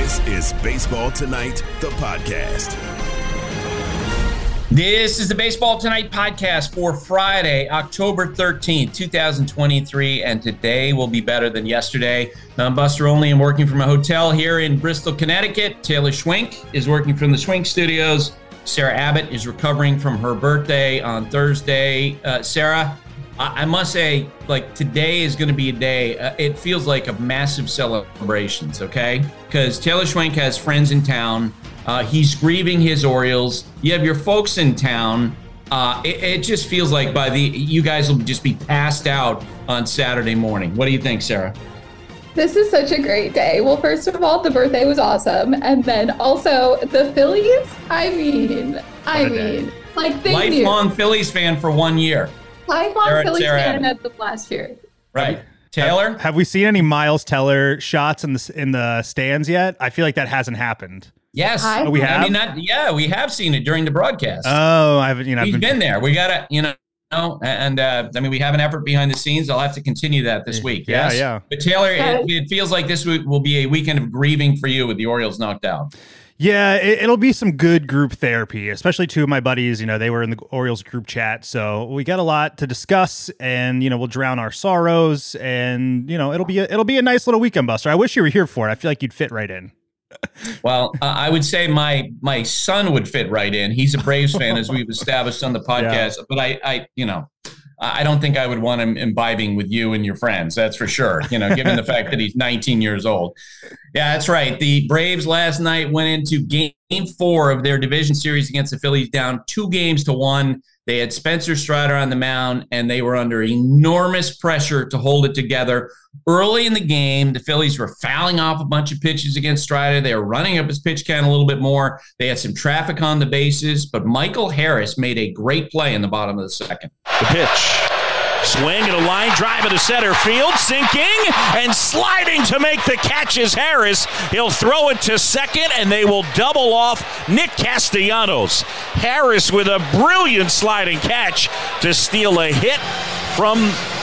This is Baseball Tonight, the podcast. This is the Baseball Tonight podcast for Friday, October 13th, 2023, and today will be better than yesterday. I'm Buster Olney. I'm working from a hotel here in Bristol, Connecticut. Taylor Schwenk is working from the Schwenk Studios. Sarah Abbott is recovering from her birthday on Thursday. Sarah, I must say, today is going to be a day. It feels like a massive celebrations, okay? Because Taylor Schwenk has friends in town. He's grieving his Orioles. You have your folks in town. It just feels like you guys will just be passed out on Saturday morning. What do you think, Sarah? This is such a great day. Well, first of all, the birthday was awesome. And then also the Phillies. I mean, lifelong Phillies fan for 1 year. Lifelong Phillies fan at the last year. Right. Taylor? Have we seen any Miles Teller shots in the stands yet? I feel like that hasn't happened. Yes. We have? We have seen it during the broadcast. Oh, I haven't, He's been there. We got to, we have an effort behind the scenes. I'll have to continue that this week. Yes? Yeah. But Taylor, it feels like this week will be a weekend of grieving for you with the Orioles knocked out. Yeah, it'll be some good group therapy, especially two of my buddies. They were in the Orioles group chat. So we got a lot to discuss and, we'll drown our sorrows and, it'll be a nice little weekend, Buster. I wish you were here for it. I feel like you'd fit right in. Well, I would say my son would fit right in. He's a Braves fan, as we've established on the podcast. Yeah. But I don't think I would want him imbibing with you and your friends. That's for sure. Given the fact that he's 19 years old. Yeah, that's right. The Braves last night went into game 4 of their division series against the Phillies, down 2-1. They had Spencer Strider on the mound, and they were under enormous pressure to hold it together. Early in the game, the Phillies were fouling off a bunch of pitches against Strider. They were running up his pitch count a little bit more. They had some traffic on the bases, but Michael Harris made a great play in the bottom of the second. The pitch. Swing and a line drive into center field, sinking and sliding to make the catch is Harris. He'll throw it to second, and they will double off Nick Castellanos. Harris with a brilliant sliding catch to steal a hit from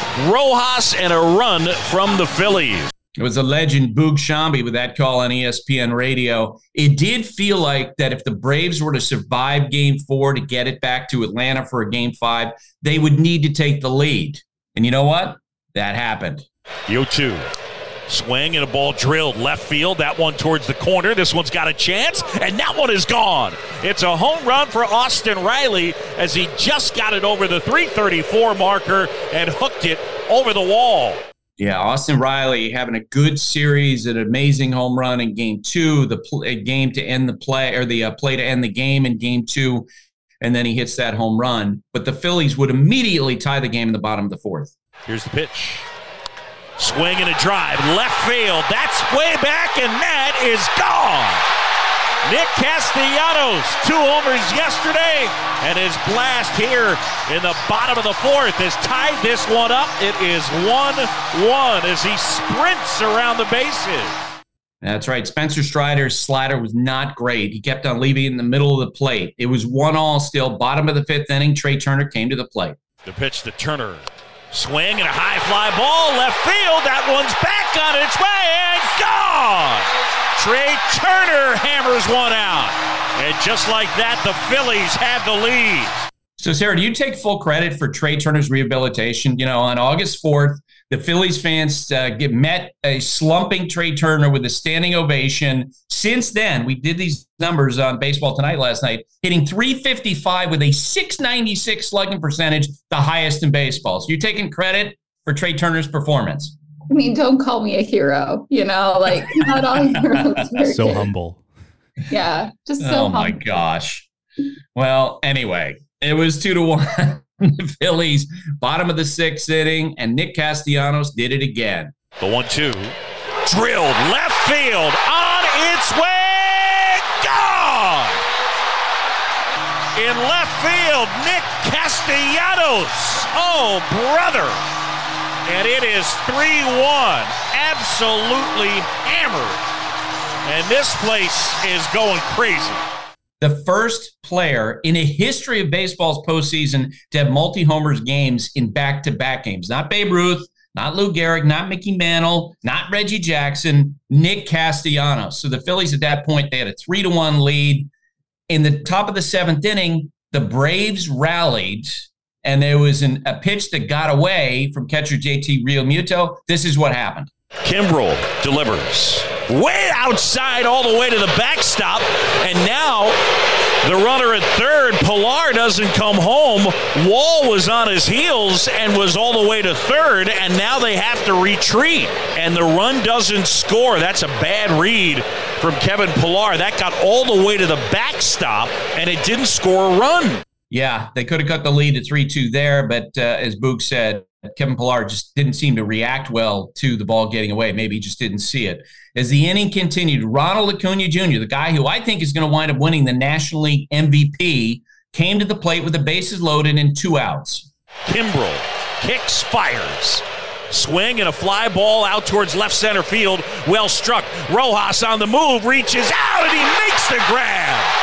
Rojas and a run from the Phillies. It was a legend, Boog Shambi, with that call on ESPN radio. It did feel like that if the Braves were to survive Game 4 to get it back to Atlanta for a Game 5, they would need to take the lead. And you know what? That happened. 0-2. Swing and a ball drilled left field. That one towards the corner. This one's got a chance, and that one is gone. It's a home run for Austin Riley as he just got it over the 334 marker and hooked it over the wall. Yeah, Austin Riley having a good series, an amazing home run in Game 2, the game to end the play, or the play to end the game in Game 2, and then he hits that home run. But the Phillies would immediately tie the game in the bottom of the 4th. Here's the pitch. Swing and a drive, left field. That's way back, and that is gone. Nick Castellanos, 2 homers yesterday, and his blast here in the bottom of the 4th has tied this one up. It is 1-1 as he sprints around the bases. That's right. Spencer Strider's slider was not great. He kept on leaving it in the middle of the plate. It was 1-1 still. Bottom of the 5th inning, Trey Turner came to the plate. The pitch to Turner. Swing and a high fly ball, left field. That one's back on its way and gone. Trey Turner hammers one out. And just like that, the Phillies had the lead. So, Sarah, do you take full credit for Trey Turner's rehabilitation? On August 4th, the Phillies fans met a slumping Trey Turner with a standing ovation. Since then, we did these numbers on Baseball Tonight last night, hitting .355 with a .696 slugging percentage, the highest in baseball. So you're taking credit for Trey Turner's performance. I mean, don't call me a hero, not all heroes are So good. Humble. Yeah, just so humble. Oh, my gosh. Well, anyway, it was 2-1. The Phillies, bottom of the 6th inning, and Nick Castellanos did it again. The 1-2. Drilled left field, on its way, gone! In left field, Nick Castellanos. Oh, brother. And it is 3-1. Absolutely hammered. And this place is going crazy. The first player in a history of baseball's postseason to have multi-homers games in back-to-back games. Not Babe Ruth, not Lou Gehrig, not Mickey Mantle, not Reggie Jackson, Nick Castellanos. So the Phillies at that point, they had a 3-1 lead. In the top of the 7th inning, the Braves rallied, and there was a pitch that got away from catcher JT Realmuto. This is what happened. Kimbrel delivers way outside all the way to the backstop, and now the runner at third, Pilar, doesn't come home. Wall was on his heels and was all the way to third, and now they have to retreat, and the run doesn't score. That's a bad read from Kevin Pilar. That got all the way to the backstop, and it didn't score a run. Yeah, they could have cut the lead to 3-2 there, but as Boog said, Kevin Pilar just didn't seem to react well to the ball getting away. Maybe he just didn't see it. As the inning continued, Ronald Acuna Jr., the guy who I think is going to wind up winning the National League MVP, came to the plate with the bases loaded and 2 outs. Kimbrel kicks, fires. Swing and a fly ball out towards left center field. Well struck. Rojas on the move, reaches out, and he makes the grab.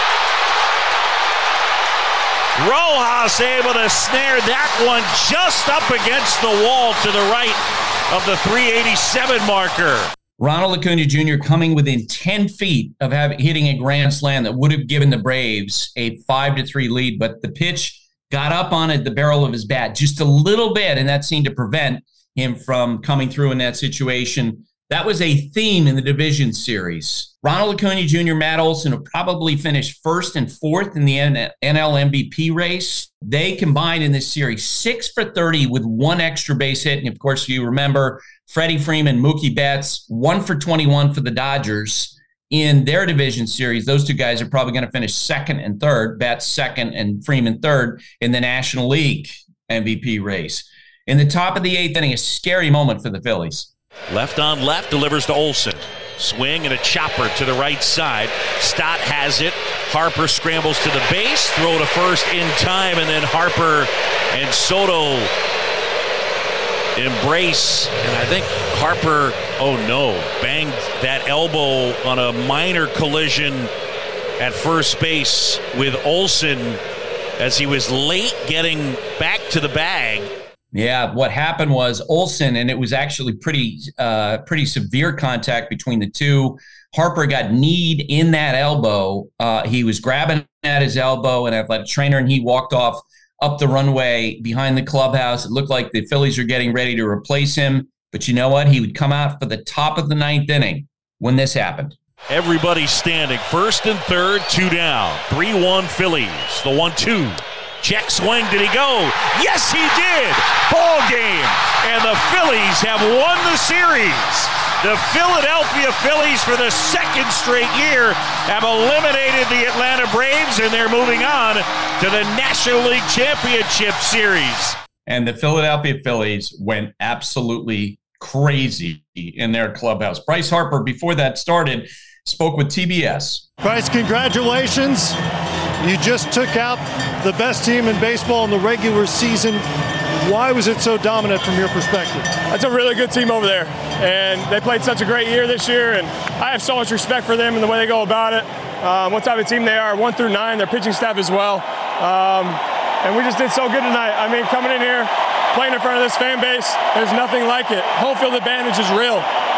Rojas able to snare that one just up against the wall to the right of the 387 marker. Ronald Acuna Jr. coming within 10 feet of hitting a grand slam that would have given the Braves a 5-3 lead, but the pitch got up on the barrel of his bat just a little bit, and that seemed to prevent him from coming through in that situation. That was a theme in the division series. Ronald Acuna Jr., Matt Olson will probably finish 1st and 4th in the NL MVP race. They combined in this series 6 for 30 with 1 extra base hit. And of course, you remember Freddie Freeman, Mookie Betts, 1 for 21 for the Dodgers in their division series. Those 2 guys are probably going to finish 2nd and 3rd, Betts 2nd and Freeman 3rd in the National League MVP race. In the top of the 8th inning, a scary moment for the Phillies. Left on left, delivers to Olson. Swing and a chopper to the right side. Stott has it. Harper scrambles to the base. Throw to first in time, and then Harper and Soto embrace. And I think Harper, banged that elbow on a minor collision at first base with Olson as he was late getting back to the bag. Yeah, what happened was Olson, and it was actually pretty severe contact between the two. Harper got kneed in that elbow. He was grabbing at his elbow, an athletic trainer, and he walked off up the runway behind the clubhouse. It looked like the Phillies were getting ready to replace him. But you know what? He would come out for the top of the 9th inning when this happened. Everybody standing. 1st and 3rd, 2 down. 3-1 Phillies. The 1-2. Check swing. Did he go? Yes, he did. Ball game. And the Phillies have won the series. The Philadelphia Phillies, for the 2nd straight year, have eliminated the Atlanta Braves, and they're moving on to the National League Championship Series. And the Philadelphia Phillies went absolutely crazy in their clubhouse. Bryce Harper, before that started, spoke with TBS. Bryce, congratulations. You just took out the best team in baseball in the regular season. Why was it so dominant from your perspective? That's a really good team over there, and they played such a great year this year, and I have so much respect for them and the way they go about it, what type of team they are, 1 through 9, their pitching staff as well. And we just did so good tonight. I mean, coming in here, playing in front of this fan base, there's nothing like it. Home field advantage is real.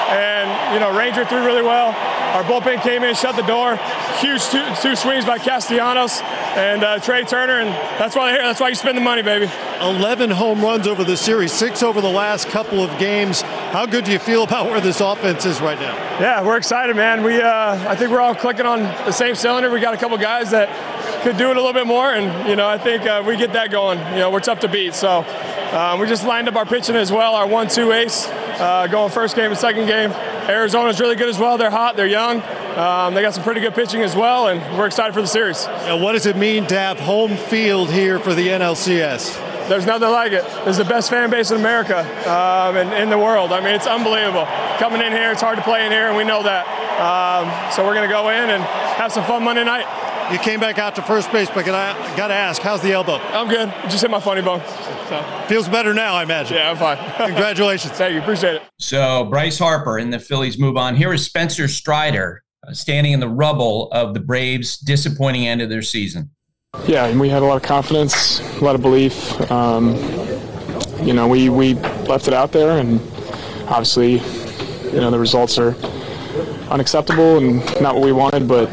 And, Ranger threw really well. Our bullpen came in, shut the door. Huge two swings by Castellanos and Trey Turner, and that's why they're here. That's why you spend the money, baby. 11 home runs over the series, 6 over the last couple of games. How good do you feel about where this offense is right now? Yeah, we're excited, man. I think we're all clicking on the same cylinder. We got a couple guys that could do it a little bit more, and, I think we get that going. We're tough to beat. So we just lined up our pitching as well, our 1-2 ace, going first game and second game. Arizona's really good as well. They're hot. They're young. They got some pretty good pitching as well, and we're excited for the series. And what does it mean to have home field here for the NLCS? There's nothing like it. It's the best fan base in America and in the world. I mean, it's unbelievable. Coming in here, it's hard to play in here, and we know that. So we're going to go in and have some fun Monday night. You came back out to first base, but I got to ask, how's the elbow? I'm good. Just hit my funny bone. So. Feels better now, I imagine. Yeah, I'm fine. Congratulations. Thank you. Appreciate it. So Bryce Harper and the Phillies move on. Here is Spencer Strider standing in the rubble of the Braves' disappointing end of their season. Yeah, and we had a lot of confidence, a lot of belief. We left it out there, and obviously, the results are unacceptable and not what we wanted, but,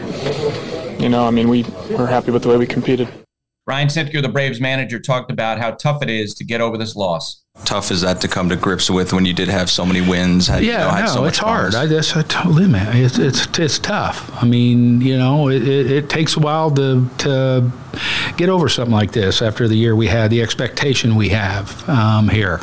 we're happy with the way we competed. Brian Snitker, the Braves manager, talked about how tough it is to get over this loss. Tough is that to come to grips with when you did have so many wins? It's hard. I totally, man. It's tough. I mean, it takes a while to get over something like this after the year we had, the expectation we have here.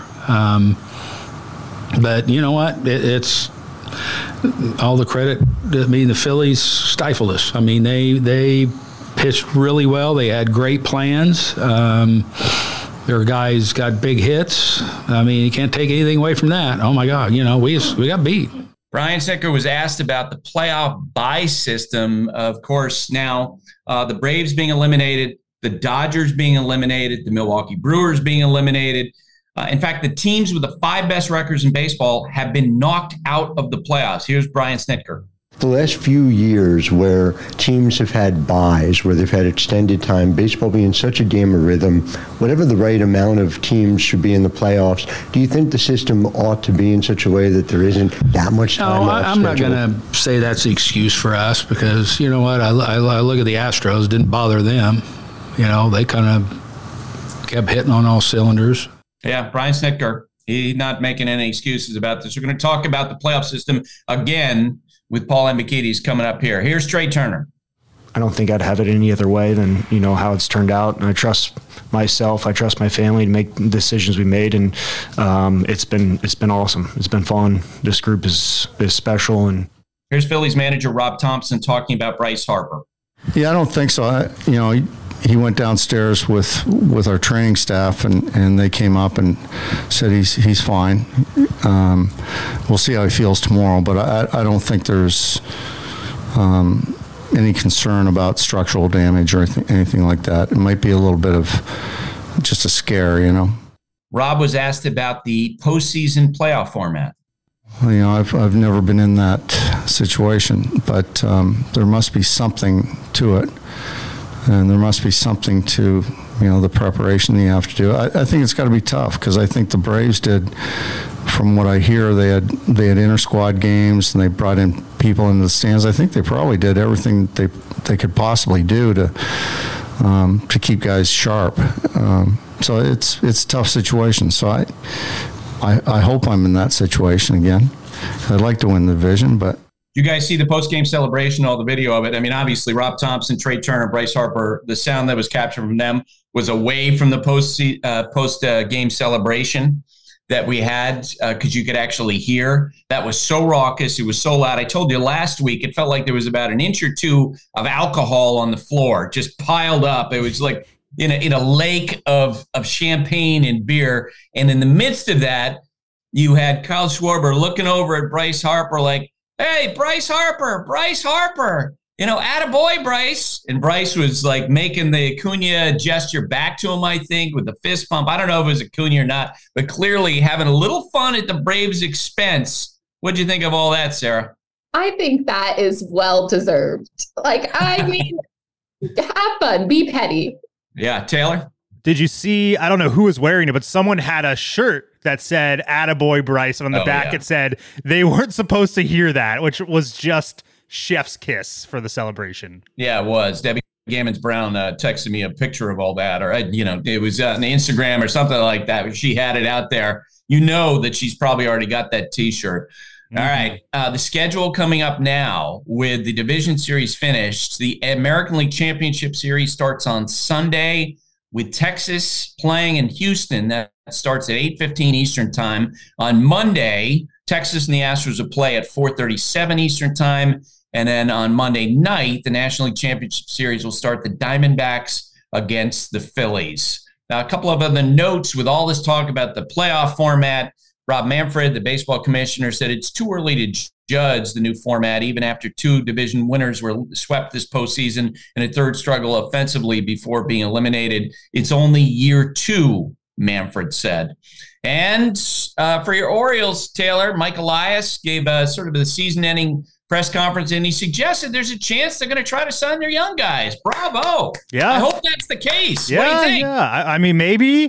But you know what? It's all the credit. I mean, the Phillies stifled us. I mean, they pitched really well. They had great plans. Their guys got big hits. I mean, you can't take anything away from that. Oh my God, we got beat. Brian Snitker was asked about the playoff bye system. Of course, now the Braves being eliminated, the Dodgers being eliminated, the Milwaukee Brewers being eliminated. In fact, the teams with the 5 best records in baseball have been knocked out of the playoffs. Here's Brian Snitker. The last few years where teams have had byes, where they've had extended time, baseball being such a game of rhythm, whatever the right amount of teams should be in the playoffs, do you think the system ought to be in such a way that there isn't that much time? No, I'm not going to say that's the excuse for us, because you know what? I look at the Astros, didn't bother them. They kind of kept hitting on all cylinders. Yeah, Brian Snitker, he's not making any excuses about this. We're going to talk about the playoff system again with Paul Hembekides coming up here. Here's Trey Turner. I don't think I'd have it any other way than, how it's turned out. And I trust myself. I trust my family to make the decisions we made. And it's been awesome. It's been fun. This group is special. And here's Phillies manager Rob Thompson talking about Bryce Harper. Yeah, I don't think so. He went downstairs with our training staff, and they came up and said he's fine. We'll see how he feels tomorrow, but I don't think there's any concern about structural damage or anything like that. It might be a little bit of just a scare, Rob was asked about the postseason playoff format. I've never been in that situation, but there must be something to it. And there must be something to, the preparation you have to do. I think it's got to be tough, because I think the Braves did, from what I hear, they had inter-squad games and they brought in people into the stands. I think they probably did everything they could possibly do to keep guys sharp. So it's a tough situation. So I hope I'm in that situation again. I'd like to win the division, but. You guys see the post-game celebration, all the video of it. I mean, obviously, Rob Thompson, Trey Turner, Bryce Harper, the sound that was captured from them was away from the post-game celebration that we had, because you could actually hear. That was so raucous. It was so loud. I told you last week, it felt like there was about an inch or two of alcohol on the floor, just piled up. It was like in a lake of champagne and beer. And in the midst of that, you had Kyle Schwarber looking over at Bryce Harper like, "Hey, Bryce Harper, attaboy, Bryce." And Bryce was like making the Acuna gesture back to him, I think, with the fist pump. I don't know if it was Acuna or not, but clearly having a little fun at the Braves' expense. What'd you think of all that, Sarah? I think that is well-deserved. Have fun, be petty. Yeah, Taylor? Did you see, I don't know who was wearing it, but someone had a shirt that said "Attaboy Bryce," and on the back it said they weren't supposed to hear that, which was just chef's kiss for the celebration. Yeah, it was. Debbie Gammons-Brown texted me a picture of all that, or it was on the Instagram or something like that. She had it out there. That she's probably already got that T-shirt. Mm-hmm. All right, the schedule coming up now with the Division Series finished. The American League Championship Series starts on Sunday with Texas playing in Houston. That starts at 8:15 Eastern time. On Monday, Texas and the Astros will play at 4:37 Eastern time. And then on Monday night, the National League Championship Series will start the Diamondbacks against the Phillies. Now, a couple of other notes with all this talk about the playoff format. Rob Manfred, the baseball commissioner, said it's too early to judge the new format, even after 2 division winners were swept this postseason and a third struggle offensively before being eliminated. It's only year 2, Manfred said. And for your Orioles, Taylor, Mike Elias gave sort of the season-ending press conference, and he suggested there's a chance they're going to try to sign their young guys. Bravo. Yeah. I hope that's the case. Yeah, what do you think? Yeah. I mean, maybe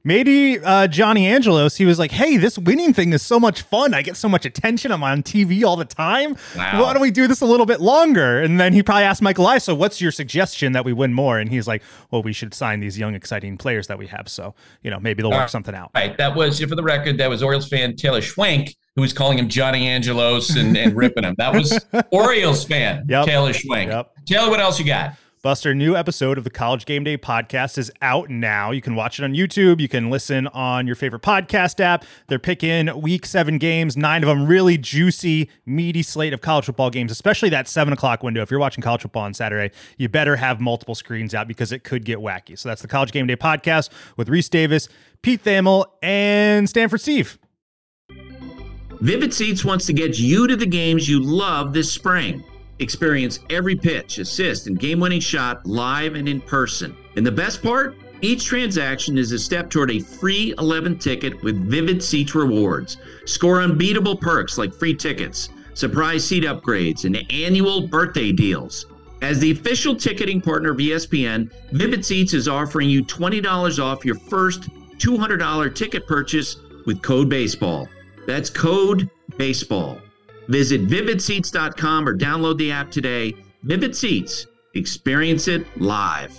Maybe Johnny Angelos, he was like, hey, this winning thing is so much fun. I get so much attention. I'm on TV all the time. Wow. Why don't we do this a little bit longer? And then he probably asked Michael Elias, so what's your suggestion that we win more? And he's like, well, we should sign these young, exciting players that we have. So, maybe they'll work something out. Right. That was, for the record, that was Orioles fan Taylor Schwenk, who was calling him Johnny Angelos and ripping him. That was Orioles fan Taylor Schwenk. Yep. Taylor, what else you got? Buster, new episode of the College Game Day podcast is out now. You can watch it on YouTube. You can listen on your favorite podcast app. They're picking week 7 games, 9 of them really juicy, meaty slate of college football games, especially that 7 o'clock window. If you're watching college football on Saturday, you better have multiple screens out because it could get wacky. So that's the College Game Day podcast with Reese Davis, Pete Thamel, and Stanford Steve. Vivid Seats wants to get you to the games you love this spring. Experience every pitch, assist, and game-winning shot live and in person. And the best part? Each transaction is a step toward a free 11 ticket with Vivid Seats rewards. Score unbeatable perks like free tickets, surprise seat upgrades, and annual birthday deals. As the official ticketing partner of ESPN, Vivid Seats is offering you $20 off your first $200 ticket purchase with code BASEBALL. That's code BASEBALL. Visit vividseats.com or download the app today. Vivid Seats. Experience it live.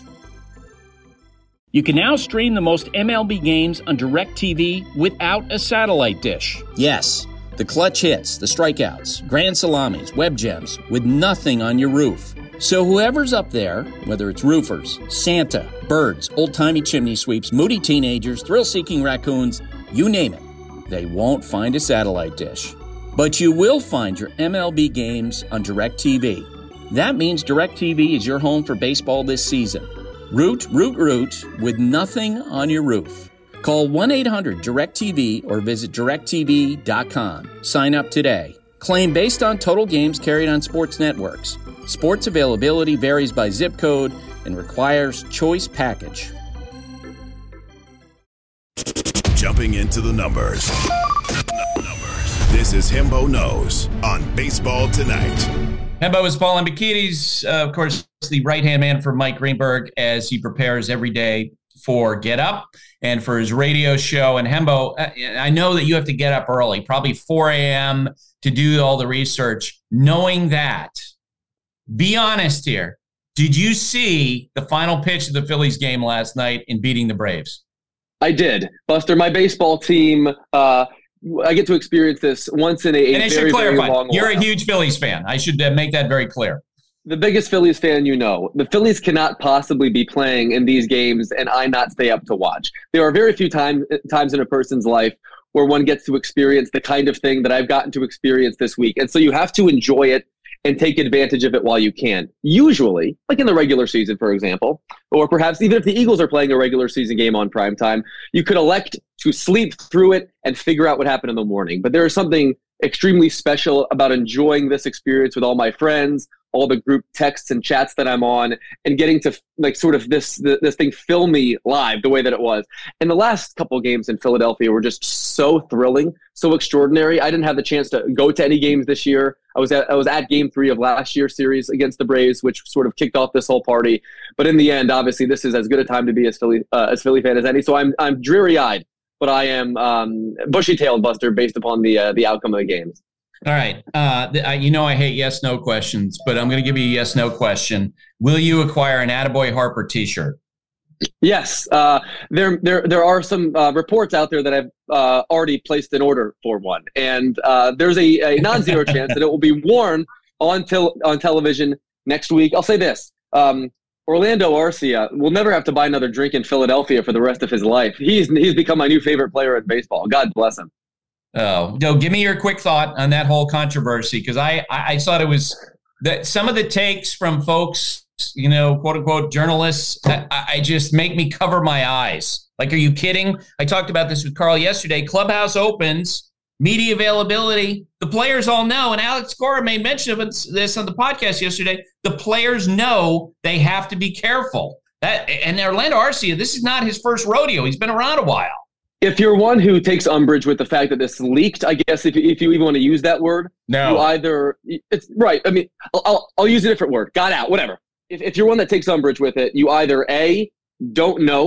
You can now stream the most MLB games on DirecTV without a satellite dish. Yes, the clutch hits, the strikeouts, grand salamis, web gems, with nothing on your roof. So whoever's up there, whether it's roofers, Santa, birds, old-timey chimney sweeps, moody teenagers, thrill-seeking raccoons, you name it, they won't find a satellite dish. But you will find your MLB games on DirecTV. That means DirecTV is your home for baseball this season. Root with nothing on your roof. Call 1-800-DirecTV or visit directtv.com. Sign up today. Claim based on total games carried on sports networks. Sports availability varies by zip code and requires choice package. Jumping into the numbers. This is Hembo Knows on Baseball Tonight. Hembo is Paul Ambekides, of course, the right-hand man for Mike Greenberg as he prepares every day for Get Up and for his radio show. And Hembo, I know that you have to get up early, probably 4 a.m. to do all the research. Knowing that, be honest here. Did you see the final pitch of the Phillies game last night in beating the Braves? I did. Buster, my baseball team, I get to experience this once in a very, very long while. You're a huge Phillies fan. I should make that very clear. The biggest Phillies fan you know. The Phillies cannot possibly be playing in these games and I not stay up to watch. There are very few times in a person's life where one gets to experience the kind of thing that I've gotten to experience this week. And so you have to enjoy it and take advantage of it while you can. Usually, like in the regular season, for example, or perhaps even if the Eagles are playing a regular season game on primetime, you could elect to sleep through it and figure out what happened in the morning. But there is something extremely special about enjoying this experience with all my friends, all the group texts and chats that I'm on, and getting to like sort of this thing fill me live the way that it was. And the last couple of games in Philadelphia were just so thrilling, so extraordinary. I didn't have the chance to go to any games this year. I was at Game 3 of last year's series against the Braves, which sort of kicked off this whole party. But in the end, obviously, this is as good a time to be as Philly fan as any. So I'm dreary-eyed, but I am bushy-tailed, Buster, based upon the outcome of the games. All right. I hate yes/no questions, but I'm going to give you a yes/no question. Will you acquire an Attaboy Harper T-shirt? Yes. There are some reports out there that I've already placed an order for one, and there's a non-zero chance that it will be worn on television next week. I'll say this. Orlando Arcia will never have to buy another drink in Philadelphia for the rest of his life. He's become my new favorite player in baseball. God bless him. Oh, no, give me your quick thought on that whole controversy, because I thought it was that some of the takes from folks, quote unquote journalists, I just make me cover my eyes. Like, are you kidding? I talked about this with Carl yesterday. Clubhouse opens, media availability. The players all know, and Alex Cora made mention of this on the podcast yesterday. The players know they have to be careful. And Orlando Arcia, this is not his first rodeo. He's been around a while. If you're one who takes umbrage with the fact that this leaked, I guess if you even want to use that word, no, it's right. I mean, I'll use a different word. Got out, whatever. If you're one that takes umbrage with it, you either A, don't know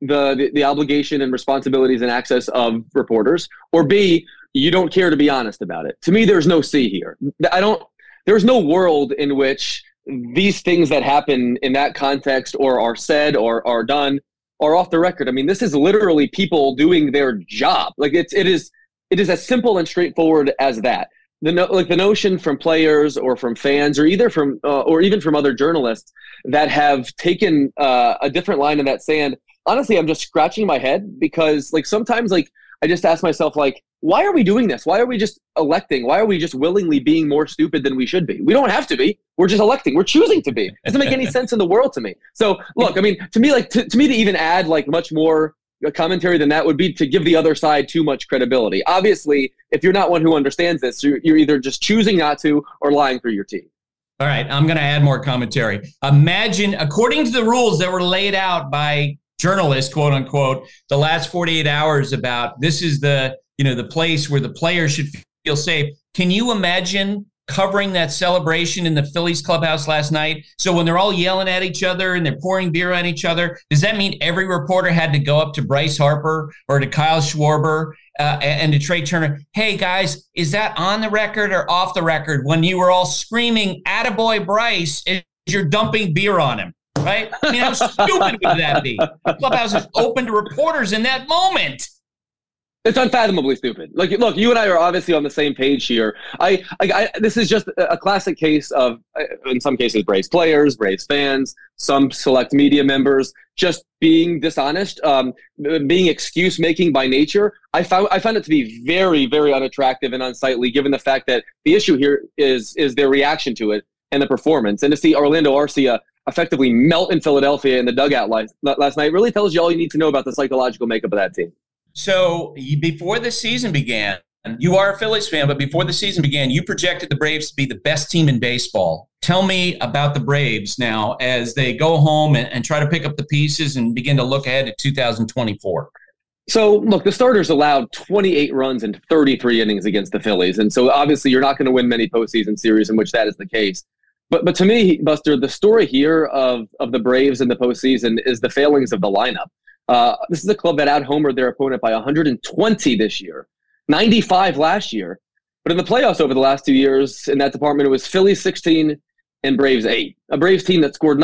the obligation and responsibilities and access of reporters, or B, you don't care to be honest about it. To me, there's no C here. There's no world in which these things that happen in that context or are said or are done are off the record. I mean, this is literally people doing their job. Like it is as simple and straightforward as that. The notion from players or from fans or either from or even from other journalists that have taken a different line in that sand. Honestly, I'm just scratching my head because like sometimes like I just ask myself like, why are we doing this? Why are we just electing? Why are we just willingly being more stupid than we should be? We don't have to be. We're just electing. We're choosing to be. It doesn't make any sense in the world to me. So look, I mean, to me, like to me to even add like much more commentary than that would be to give the other side too much credibility. Obviously, if you're not one who understands this, you're either just choosing not to or lying through your teeth. All right, I'm going to add more commentary. Imagine, according to the rules that were laid out by journalists, quote unquote, the last 48 hours about this is the place where the players should feel safe. Can you imagine covering that celebration in the Phillies clubhouse last night? So when they're all yelling at each other and they're pouring beer on each other, does that mean every reporter had to go up to Bryce Harper or to Kyle Schwarber and to Trey Turner? Hey guys, is that on the record or off the record when you were all screaming "Attaboy Bryce" as you're dumping beer on him? Right? I mean, how stupid would that be? The clubhouse is open to reporters in that moment. It's unfathomably stupid. Like, look, you and I are obviously on the same page here. This is just a classic case of, in some cases, Braves players, Braves fans, some select media members just being dishonest, being excuse making by nature. I found it to be very, very unattractive and unsightly, given the fact that the issue here is their reaction to it and the performance. And to see Orlando Arcia effectively melt in Philadelphia in the dugout last night really tells you all you need to know about the psychological makeup of that team. So before the season began, you are a Phillies fan, but before the season began, you projected the Braves to be the best team in baseball. Tell me about the Braves now as they go home and try to pick up the pieces and begin to look ahead to 2024. So, look, the starters allowed 28 runs in 33 innings against the Phillies. And so, obviously, you're not going to win many postseason series in which that is the case. But to me, Buster, the story here of the Braves in the postseason is the failings of the lineup. This is a club that out-homered their opponent by 120 this year, 95 last year. But in the playoffs over the last 2 years in that department, it was Phillies 16 and Braves 8. A Braves team that scored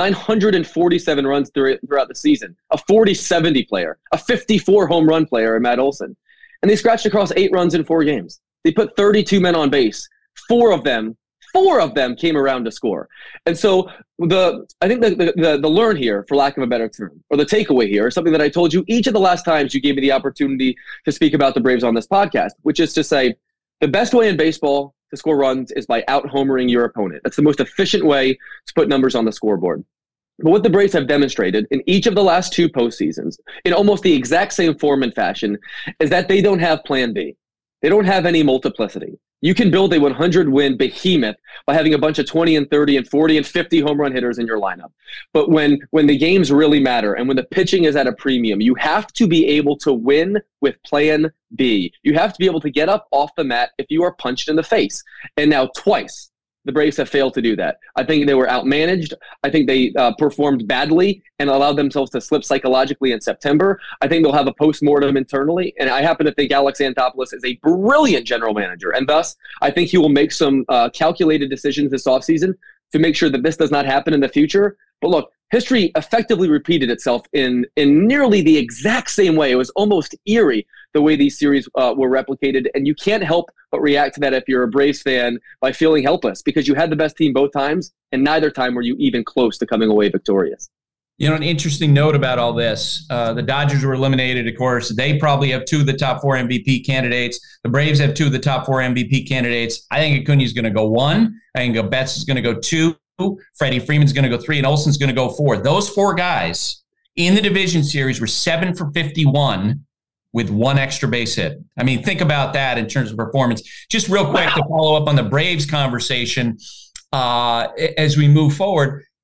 947 runs throughout the season, a 40-70 player, a 54 home run player in Matt Olson. And they scratched across 8 runs in 4 games. They put 32 men on base. 4 of them came around to score. And so I think the learn here, for lack of a better term, or the takeaway here is something that I told you each of the last times you gave me the opportunity to speak about the Braves on this podcast, which is to say the best way in baseball to score runs is by out-homering your opponent. That's the most efficient way to put numbers on the scoreboard. But what the Braves have demonstrated in each of the last 2 postseasons, in almost the exact same form and fashion, is that they don't have plan B. They don't have any multiplicity. You can build a 100-win behemoth by having a bunch of 20 and 30 and 40 and 50 home run hitters in your lineup. But when the games really matter and when the pitching is at a premium, you have to be able to win with plan B. You have to be able to get up off the mat if you are punched in the face. And now twice, the Braves have failed to do that. I think they were outmanaged. I think they performed badly and allowed themselves to slip psychologically in September. I think they'll have a postmortem internally. And I happen to think Alex Anthopoulos is a brilliant general manager. And thus, I think he will make some calculated decisions this offseason to make sure that this does not happen in the future. But look, history effectively repeated itself in nearly the exact same way. It was almost eerie the way these series were replicated. And you can't help but react to that if you're a Braves fan by feeling helpless because you had the best team both times and neither time were you even close to coming away victorious. You know, an interesting note about all this, the Dodgers were eliminated, of course. They probably have 2 of the top 4 MVP candidates. The Braves have 2 of the top 4 MVP candidates. I think Acuna's going to go 1. I think Betts is going to go 2. Freddie Freeman's going to go 3, and Olson's going to go 4. Those 4 guys in the division series were 7 for 51 with 1 extra base hit. I mean, think about that in terms of performance. Just real quick to follow up on the Braves conversation as we move forward.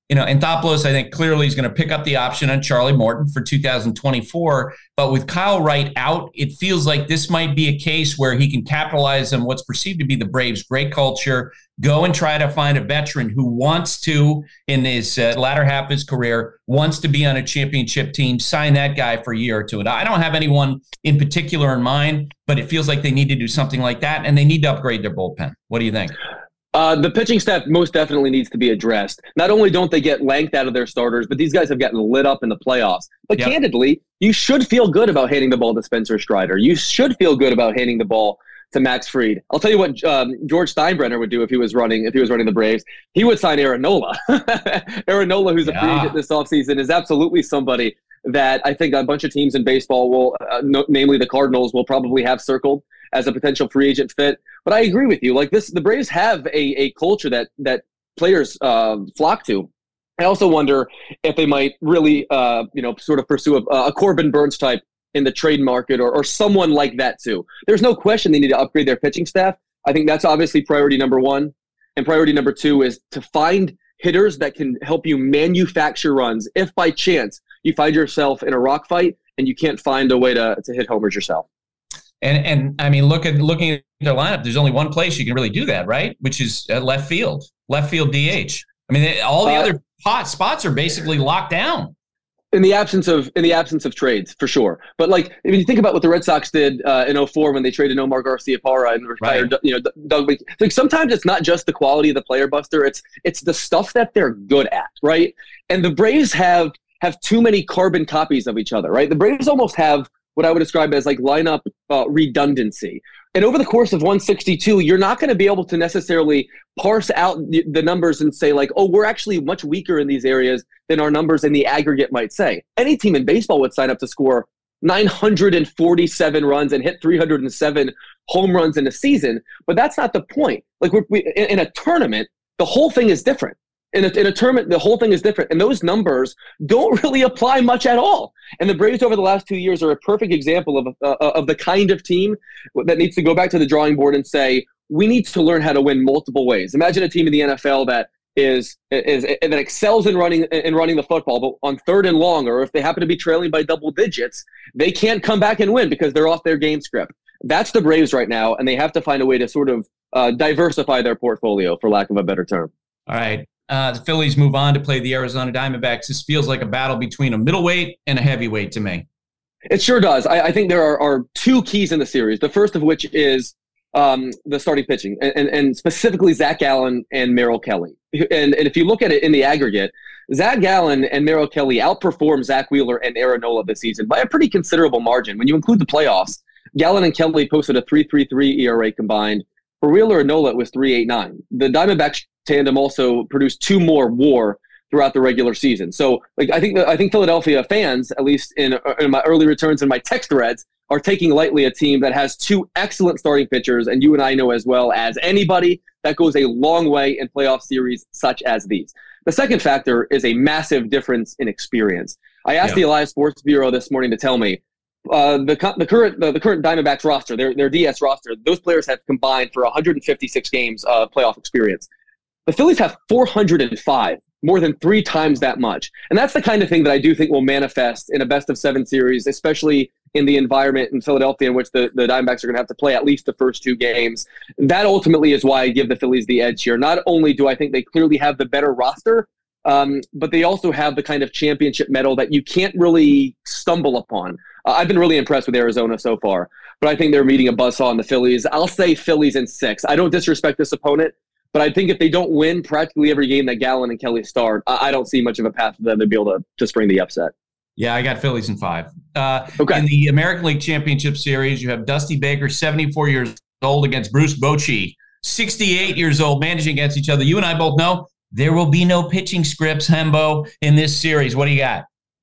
Anthopoulos, I think clearly is going to pick up the option on Charlie Morton for 2024. But with Kyle Wright out, it feels like this might be a case where he can capitalize on what's perceived to be the Braves' great culture, go and try to find a veteran who wants to, in his latter half of his career, wants to be on a championship team, sign that guy for a year or two. And I don't have anyone in particular in mind, but it feels like they need to do something like that, and they need to upgrade their bullpen. What do you think? The pitching staff most definitely needs to be addressed. Not only don't they get length out of their starters, but these guys have gotten lit up in the playoffs. But candidly, you should feel good about handing the ball to Spencer Strider. You should feel good about handing the ball to Max Fried. I'll tell you what George Steinbrenner would do if he was running the Braves. He would sign Aaron Nola. Aaron Nola, who's a free agent this offseason, is absolutely somebody that I think a bunch of teams in baseball will, namely the Cardinals, will probably have circled as a potential free agent fit. But I agree with you. Like this, the Braves have a culture that players flock to. I also wonder if they might really, sort of pursue a Corbin Burns type in the trade market or someone like that too. There's no question they need to upgrade their pitching staff. I think that's obviously priority number one. And priority number two is to find hitters that can help you manufacture runs if by chance you find yourself in a rock fight and you can't find a way to hit homers yourself. And I mean, looking at their lineup, there's only one place you can really do that, right? Which is left field DH. I mean, all the other hot spots are basically locked down. In the absence of trades, for sure. But like, if you think about what the Red Sox did in 2004 when they traded Omar Garciaparra and retired, Doug. Like sometimes it's not just the quality of the player, Buster. It's the stuff that they're good at, right? And the Braves have too many carbon copies of each other, right? The Braves almost have what I would describe as like lineup redundancy. And over the course of 162, you're not going to be able to necessarily parse out the numbers and say like, oh, we're actually much weaker in these areas than our numbers in the aggregate might say. Any team in baseball would sign up to score 947 runs and hit 307 home runs in a season, but that's not the point. Like in a tournament, the whole thing is different. In a tournament, the whole thing is different. And those numbers don't really apply much at all. And the Braves over the last 2 years are a perfect example of the kind of team that needs to go back to the drawing board and say, we need to learn how to win multiple ways. Imagine a team in the NFL that that excels in running the football, but on third and long, or if they happen to be trailing by double digits, they can't come back and win because they're off their game script. That's the Braves right now, and they have to find a way to sort of diversify their portfolio, for lack of a better term. All right. The Phillies move on to play the Arizona Diamondbacks. This feels like a battle between a middleweight and a heavyweight to me. It sure does. I think there are two keys in the series. The first of which is the starting pitching, and specifically Zach Gallen and Merrill Kelly. And if you look at it in the aggregate, Zach Gallen and Merrill Kelly outperformed Zach Wheeler and Aaron Nola this season by a pretty considerable margin. When you include the playoffs, Gallen and Kelly posted a 3.33 ERA combined. For Wheeler and Nola, it was 3.89. The Diamondbacks tandem also produced two more WAR throughout the regular season. So, like, I think Philadelphia fans, at least in my early returns in my text threads, are taking lightly a team that has two excellent starting pitchers, and you and I know as well as anybody that goes a long way in playoff series such as these. The second factor is a massive difference in experience. I asked the Elias Sports Bureau this morning to tell me the current Diamondbacks roster, their DS roster, those players have combined for 156 games of playoff experience. The Phillies have 405, more than 3 times that much. And that's the kind of thing that I do think will manifest in a best-of-7 series, especially in the environment in Philadelphia in which the Diamondbacks are going to have to play at least the first 2 games. That ultimately is why I give the Phillies the edge here. Not only do I think they clearly have the better roster, but they also have the kind of championship medal that you can't really stumble upon. I've been really impressed with Arizona so far, but I think they're meeting a buzzsaw in the Phillies. I'll say Phillies in 6. I don't disrespect this opponent, but I think if they don't win practically every game that Gallen and Kelly start, I don't see much of a path for them to be able to spring the upset. Yeah, I got Phillies in 5. Okay. In the American League Championship Series, you have Dusty Baker, 74 years old, against Bruce Bochy, 68 years old, managing against each other. You and I both know there will be no pitching scripts, Hembo, in this series. What do you got?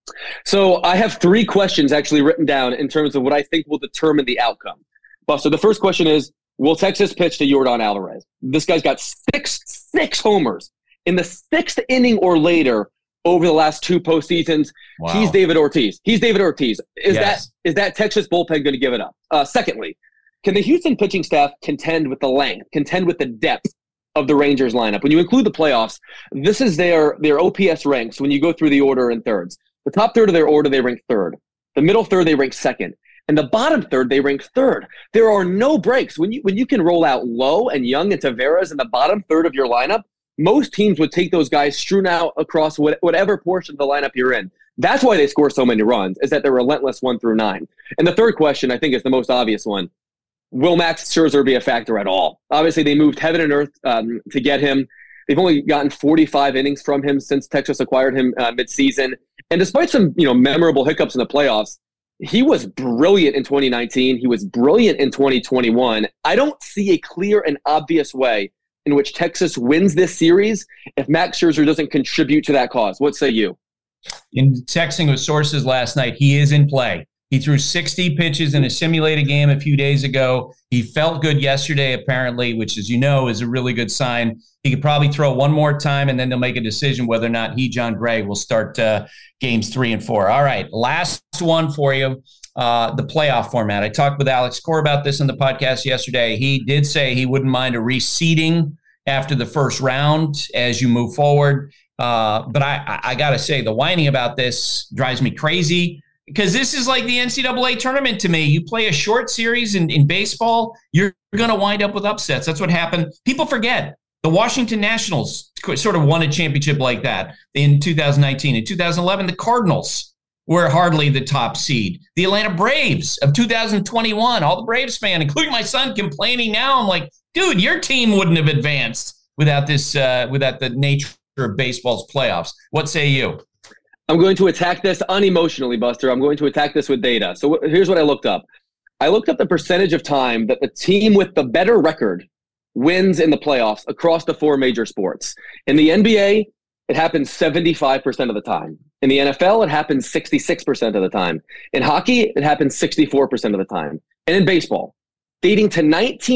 So I have 3 questions actually written down in terms of what I think will determine the outcome. Buster, the first question is, will Texas pitch to Yordan Alvarez? This guy's got six homers in the 6th inning or later over the last 2 postseasons. Wow. He's David Ortiz. Is that Texas bullpen going to give it up? Secondly, can the Houston pitching staff contend with the length, contend with the depth of the Rangers lineup. When you include the playoffs, this is their OPS ranks when you go through the order in thirds. The top third of their order, they rank third. The middle third, they rank second. And the bottom third, they rank third. There are no breaks. When you can roll out Lowe and Young and Taveras in the bottom third of your lineup, most teams would take those guys strewn out across whatever portion of the lineup you're in. That's why they score so many runs, is that they're relentless 1 through 9. And the third question, I think, is the most obvious one. Will Max Scherzer be a factor at all? Obviously, they moved heaven and earth to get him. They've only gotten 45 innings from him since Texas acquired him midseason. And despite some memorable hiccups in the playoffs, he was brilliant in 2019. He was brilliant in 2021. I don't see a clear and obvious way in which Texas wins this series if Max Scherzer doesn't contribute to that cause. What say you? In texting with sources last night, he is in play. He threw 60 pitches in a simulated game a few days ago. He felt good yesterday, apparently, which, as you know, is a really good sign. He could probably throw one more time, and then they'll make a decision whether or not John Gray, will start games 3 and 4. All right, last one for you, the playoff format. I talked with Alex Core about this in the podcast yesterday. He did say he wouldn't mind a reseeding after the first round as you move forward. But I got to say, the whining about this drives me crazy, because this is like the NCAA tournament to me. You play a short series in baseball, you're going to wind up with upsets. That's what happened. People forget the Washington Nationals sort of won a championship like that in 2019. In 2011, the Cardinals were hardly the top seed. The Atlanta Braves of 2021, all the Braves fans, including my son, complaining now. I'm like, dude, your team wouldn't have advanced without this, without the nature of baseball's playoffs. What say you? I'm going to attack this unemotionally, Buster. I'm going to attack this with data. So here's what I looked up. I looked up the percentage of time that the team with the better record wins in the playoffs across the 4 major sports. In the NBA, it happens 75% of the time. In the NFL, it happens 66% of the time. In hockey, it happens 64% of the time. And in baseball, dating to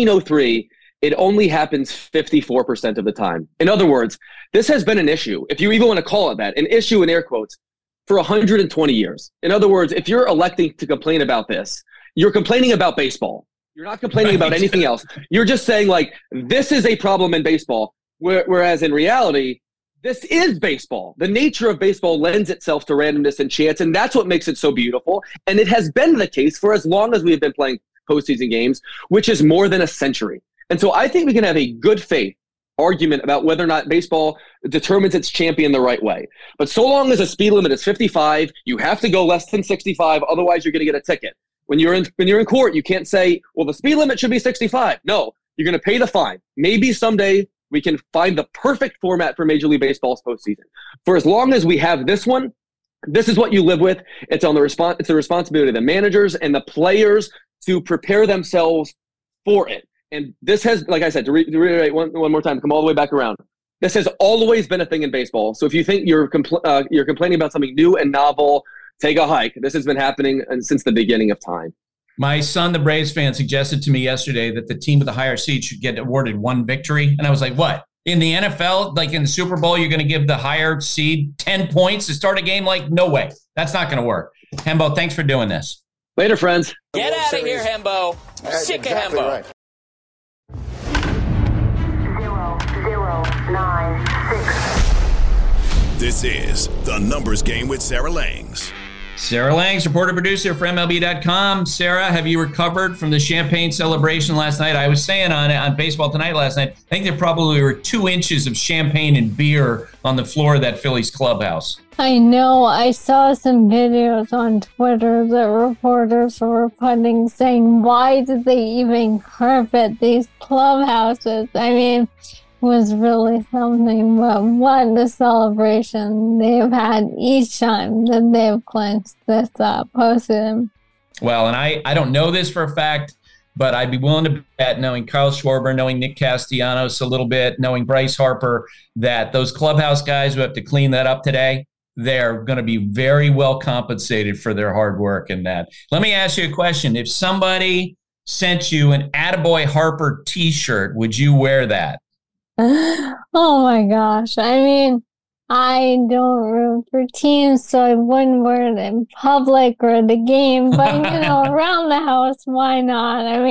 1903, it only happens 54% of the time. In other words, this has been an issue, if you even want to call it that, an issue in air quotes, for 120 years. In other words, if you're electing to complain about this, you're complaining about baseball. You're not complaining about anything else. You're just saying, like, this is a problem in baseball, whereas in reality, this is baseball. The nature of baseball lends itself to randomness and chance, and that's what makes it so beautiful. And it has been the case for as long as we have been playing postseason games, which is more than a century. And so I think we can have a good faith argument about whether or not baseball determines its champion the right way. But so long as a speed limit is 55, you have to go less than 65, otherwise you're going to get a ticket. When you're in court, you can't say, well, the speed limit should be 65. No, you're going to pay the fine. Maybe someday we can find the perfect format for Major League Baseball's postseason. For as long as we have this one, this is what you live with. It's the responsibility of the managers and the players to prepare themselves for it. And this has, like I said, to reiterate one more time, come all the way back around. This has always been a thing in baseball. So if you think you're complaining about something new and novel, take a hike. This has been happening since the beginning of time. My son, the Braves fan, suggested to me yesterday that the team with the higher seed should get awarded 1 victory. And I was like, what? In the NFL, like in the Super Bowl, you're going to give the higher seed 10 points to start a game? Like, no way. That's not going to work. Hembo, thanks for doing this. Later, friends. Get out of here, Hembo. Sick of Hembo. Right. 0-0-9-6. This is The Numbers Game with Sarah Langs. Sarah Langs, reporter producer for MLB.com. Sarah, have you recovered from the champagne celebration last night? I was saying on Baseball Tonight last night, I think there probably were 2 inches of champagne and beer on the floor of that Phillies clubhouse. I know. I saw some videos on Twitter that reporters were putting saying, why did they even carpet these clubhouses? I mean, it was really something, but what a celebration they've had each time that they've clinched this postseason. Well, and I don't know this for a fact, but I'd be willing to bet, knowing Kyle Schwarber, knowing Nick Castellanos a little bit, knowing Bryce Harper, that those clubhouse guys who have to clean that up today, they're going to be very well compensated for their hard work in that. Let me ask you a question. If somebody sent you an Attaboy Harper t-shirt, would you wear that? Oh my gosh. I mean, I don't root for teams, so I wouldn't wear it in public or at the game, but around the house, why not? I mean,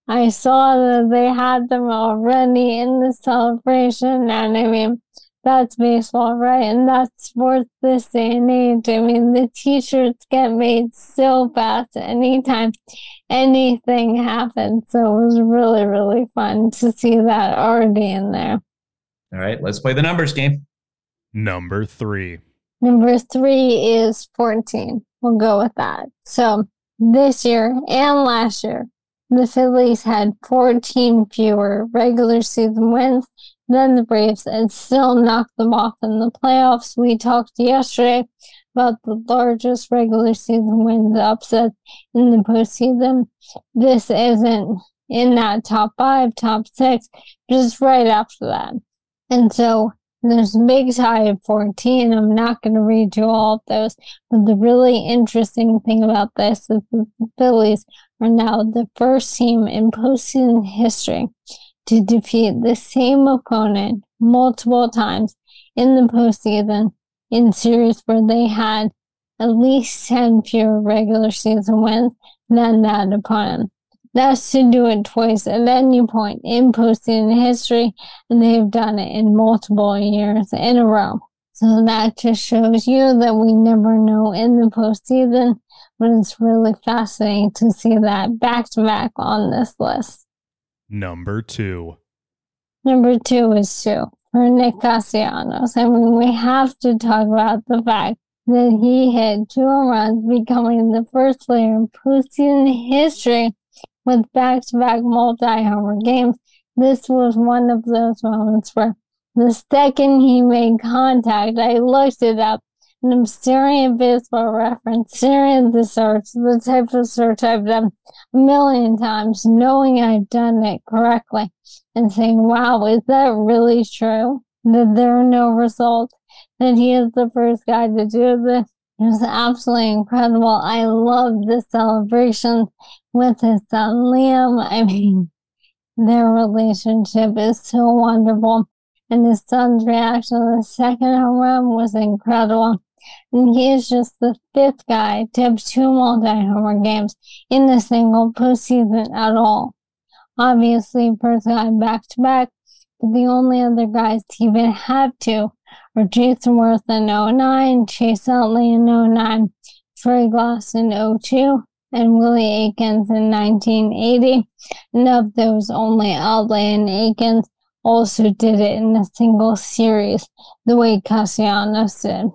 I saw that they had them already in the celebration, and I mean, that's baseball, right? And that's sports this day and age. I mean, the t-shirts get made so fast anytime anything happens. So it was really, really fun to see that already in there. All right, let's play the numbers game. Number 3. Number 3 is 14. We'll go with that. So this year and last year, the Phillies had 14 fewer regular season wins than the Braves and still knocked them off in the playoffs. We talked yesterday about the largest regular season wins upset in the postseason. This isn't in that top 5, top 6, just right after that. And so there's a big tie of 14. I'm not going to read you all of those. But the really interesting thing about this is the Phillies are now the first team in postseason history to defeat the same opponent multiple times in the postseason in series where they had at least 10 fewer regular season wins than that opponent. That's to do it twice at any point in postseason history, and they've done it in multiple years in a row. So that just shows you that we never know in the postseason, but it's really fascinating to see that back-to-back on this list. Number 2. Number 2 is 2 for Nick Castellanos. I mean, we have to talk about the fact that he hit 2 home runs, becoming the first player in postseason history with back-to-back multi-homer games. This was one of those moments where the second he made contact, I looked it up, and I'm staring at Baseball Reference, staring at the search, the type of search I've done a million times, knowing I've done it correctly, and saying, wow, is that really true? That there are no results? That he is the first guy to do this? It was absolutely incredible. I love the celebration with his son Liam. I mean, their relationship is so wonderful. And his son's reaction to the second home run was incredible. And he is just the 5th guy to have 2 multi-homer games in a single postseason at all. Obviously, first guy back-to-back, but the only other guys to even have 2 are Jason Worth in 09, Chase Utley in 09, Troy Glaus in 02, and Willie Aikens in 1980. And of those, only Utley and Aikens also did it in a single series, the way Castellanos did.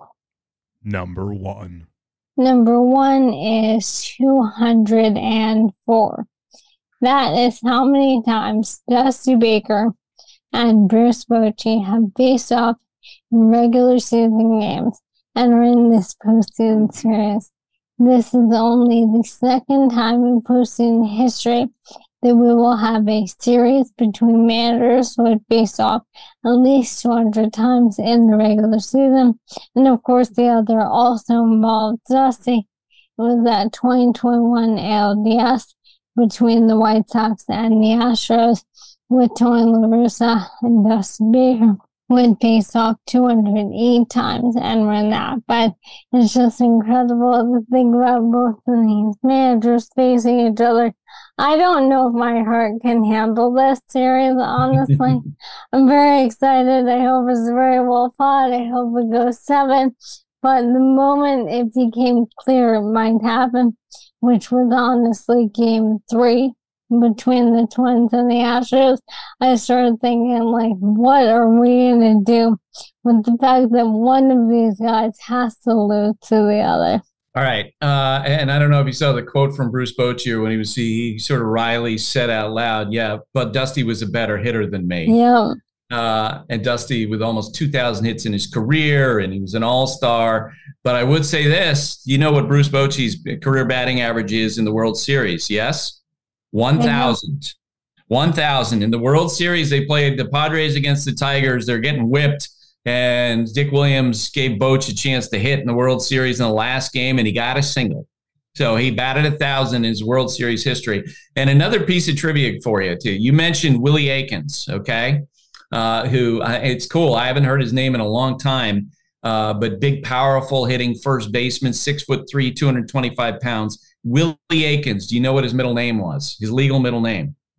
Number 1. Number 1 is 204. That is how many times Dusty Baker and Bruce Bochy have faced off in regular season games and are in this postseason series. This is only the second time in postseason history that we will have a series between managers who have faced off at least 200 times in the regular season. And of course, the other also involved Dusty. It was that 2021 ALDS between the White Sox and the Astros, with Tony La Russa and Dusty Baker would face off 208 times and win that. But it's just incredible to think about both of these managers facing each other. I don't know if my heart can handle this series, honestly. I'm very excited. I hope it's very well fought. I hope it goes 7. But the moment it became clear it might happen, which was honestly game 3 between the Twins and the Astros, I started thinking, like, what are we going to do with the fact that one of these guys has to lose to the other? All right. And I don't know if you saw the quote from Bruce Bochy when he sort of wryly said out loud, yeah, but Dusty was a better hitter than me. Yeah. And Dusty with almost 2,000 hits in his career, and he was an all-star. But I would say this, you know what Bruce Bochy's career batting average is in the World Series, yes? 1,000. 1,000. In the World Series, they played the Padres against the Tigers. They're getting whipped. And Dick Williams gave Boch a chance to hit in the World Series in the last game, and he got a single. So he batted 1,000 in his World Series history. And another piece of trivia for you, too. You mentioned Willie Aikens, okay, who it's cool. I haven't heard his name in a long time, but big, powerful hitting first baseman, 6'3", 225 pounds. Willie Aikens, do you know what his middle name was? His legal middle name?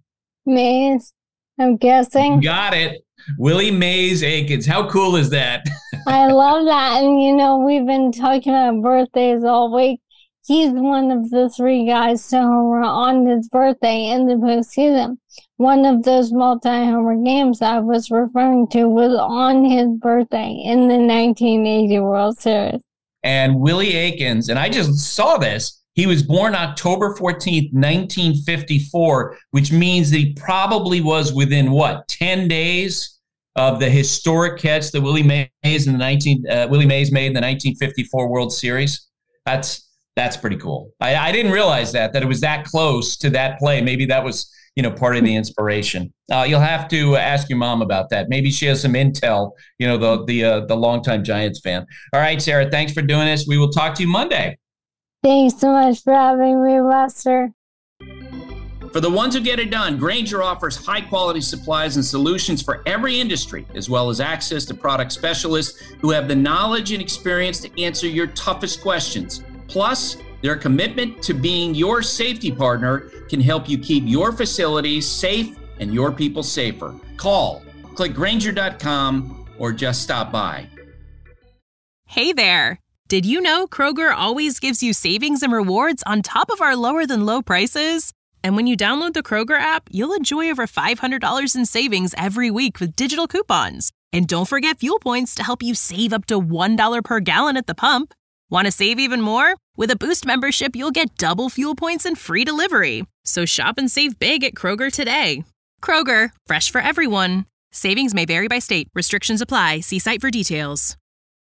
Mays, I'm guessing. Got it. Willie Mays Aikens. How cool is that? I love that. And, we've been talking about birthdays all week. He's one of the 3 guys to homer on his birthday in the postseason. One of those multi-homer games I was referring to was on his birthday in the 1980 World Series. And Willie Aikens, and I just saw this, he was born October 14th, 1954, which means that he probably was within, 10 days of the historic catch that Willie Mays made in the 1954 World Series. That's pretty cool. I didn't realize that it was that close to that play. Maybe that was, part of the inspiration. You'll have to ask your mom about that. Maybe she has some intel, the longtime Giants fan. All right, Sarah, thanks for doing this. We will talk to you Monday. Thanks so much for having me, Lester. For the ones who get it done, Grainger offers high-quality supplies and solutions for every industry, as well as access to product specialists who have the knowledge and experience to answer your toughest questions. Plus, their commitment to being your safety partner can help you keep your facilities safe and your people safer. Call, click Grainger.com, or just stop by. Hey there. Did you know Kroger always gives you savings and rewards on top of our lower-than-low prices? And when you download the Kroger app, you'll enjoy over $500 in savings every week with digital coupons. And don't forget fuel points to help you save up to $1 per gallon at the pump. Want to save even more? With a Boost membership, you'll get double fuel points and free delivery. So shop and save big at Kroger today. Kroger, fresh for everyone. Savings may vary by state. Restrictions apply. See site for details.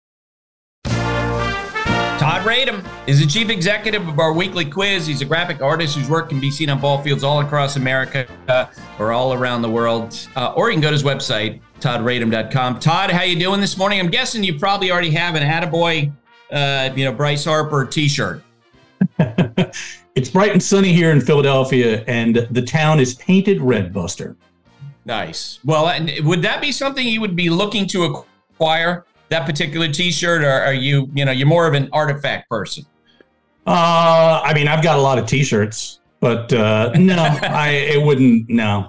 Todd Radom is the chief executive of our weekly quiz. He's a graphic artist whose work can be seen on ball fields all across America or all around the world. Or you can go to his website, toddradom.com. Todd, how you doing this morning? I'm guessing you probably already have an Attaboy, Bryce Harper t-shirt. It's bright and sunny here in Philadelphia, and the town is painted red, Buster. Nice. Well, and would that be something you would be looking to acquire, that particular t-shirt, or are you, you're more of an artifact person? I've got a lot of t-shirts, but no, it wouldn't. No.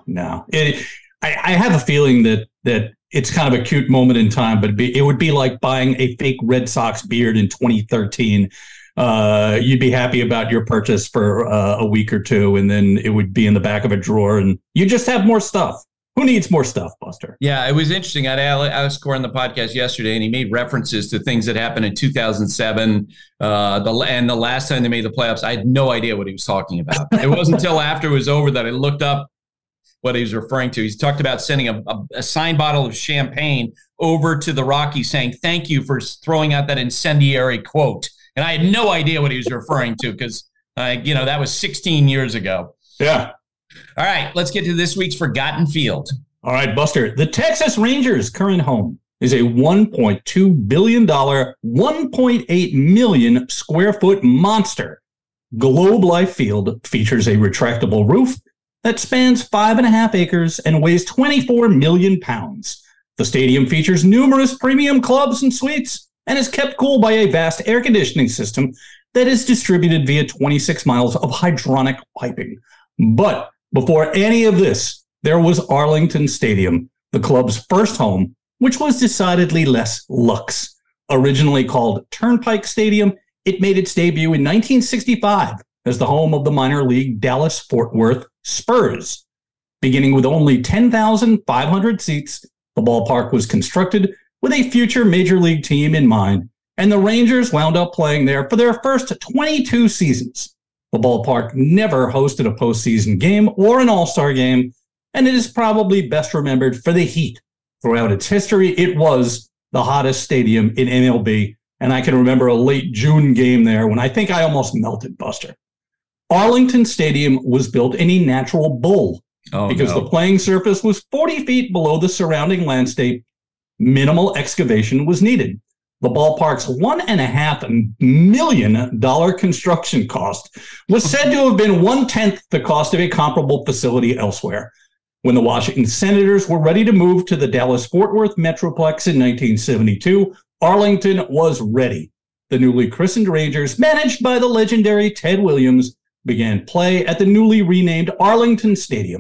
I have a feeling that it's kind of a cute moment in time, but it would be like buying a fake Red Sox beard in 2013. You'd be happy about your purchase for a week or two, and then it would be in the back of a drawer, and you just have more stuff. Who needs more stuff, Buster? Yeah, it was interesting. I had Alex Cora on the podcast yesterday, and he made references to things that happened in 2007. And the last time they made the playoffs, I had no idea what he was talking about. It wasn't until after it was over that I looked up what he was referring to. He's talked about sending a signed bottle of champagne over to the Rockies saying, thank you for throwing out that incendiary quote. And I had no idea what he was referring to because, that was 16 years ago. Yeah. All right, let's get to this week's Forgotten Field. All right, Buster. The Texas Rangers' current home is a $1.2 billion, 1.8 million square foot monster. Globe Life Field features a retractable roof that spans 5.5 acres and weighs 24 million pounds. The stadium features numerous premium clubs and suites and is kept cool by a vast air conditioning system that is distributed via 26 miles of hydronic piping. But before any of this, there was Arlington Stadium, the club's first home, which was decidedly less luxe. Originally called Turnpike Stadium, it made its debut in 1965 as the home of the minor league Dallas-Fort Worth Spurs. Beginning with only 10,500 seats, the ballpark was constructed with a future major league team in mind, and the Rangers wound up playing there for their first 22 seasons. The ballpark never hosted a postseason game or an all-star game, and it is probably best remembered for the heat. Throughout its history, it was the hottest stadium in MLB, and I can remember a late June game there when I think I almost melted, Buster. Arlington Stadium was built in a natural bowl because the playing surface was 40 feet below the surrounding landscape. Minimal excavation was needed. The ballpark's $1.5 million construction cost was said to have been 1/10 the cost of a comparable facility elsewhere. When the Washington Senators were ready to move to the Dallas-Fort Worth Metroplex in 1972, Arlington was ready. The newly christened Rangers, managed by the legendary Ted Williams, began play at the newly renamed Arlington Stadium,